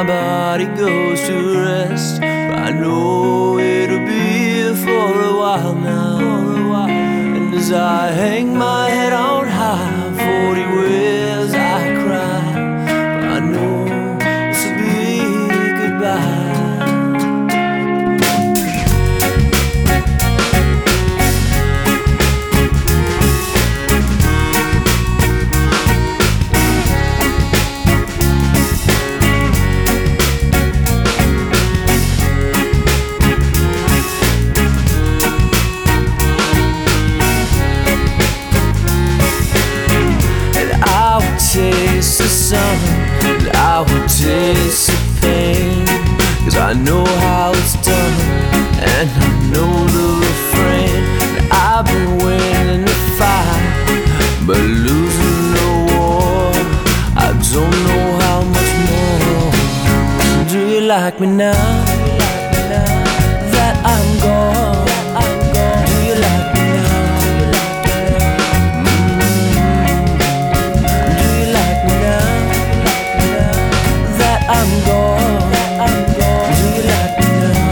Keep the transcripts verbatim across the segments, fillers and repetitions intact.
my body goes to rest. I know it'll be for a while now. And as I hang my head on high, forty ways I cry, but I know this'll be goodbye. Taste the sun, and I will taste the pain, 'cause I know how it's done, and I know the refrain. And I've been winning the fight, but losing the war. I don't know how much more. Do you like me now, that I'm gone? Do you like me now? I'm gone. Do you like me now?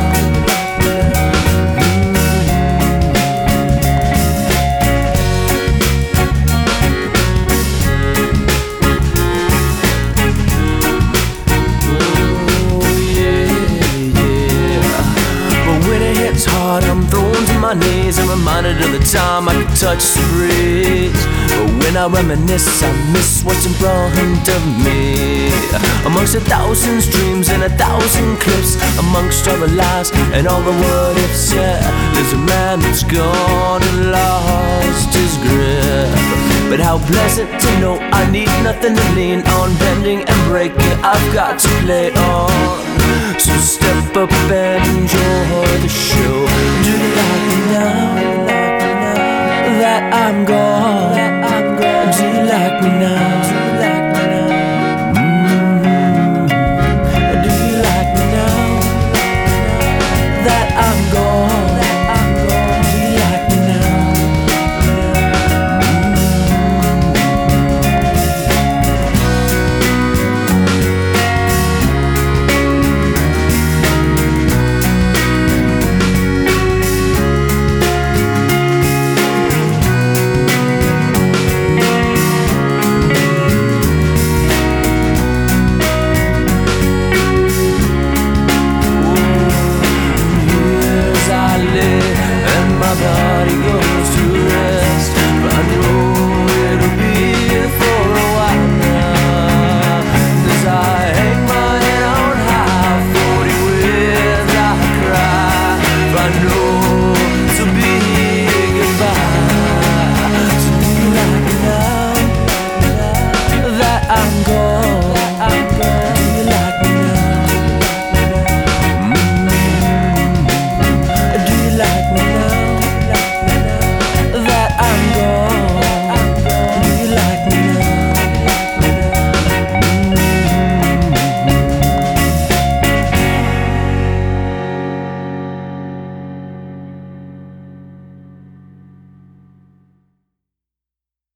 Oh yeah, yeah. But when it hits hard, I'm thrown to my knees and reminded of the time I could touch the breeze. But when I reminisce, I miss what's in front of me. Amongst a thousand streams and a thousand cliffs, amongst all the lies and all the what ifs, yeah, there's a man that's gone and lost his grip. But how pleasant to know I need nothing to lean on, bending and breaking, I've got to play on. So step up and enjoy the show. Do you like me now, that I'm gone?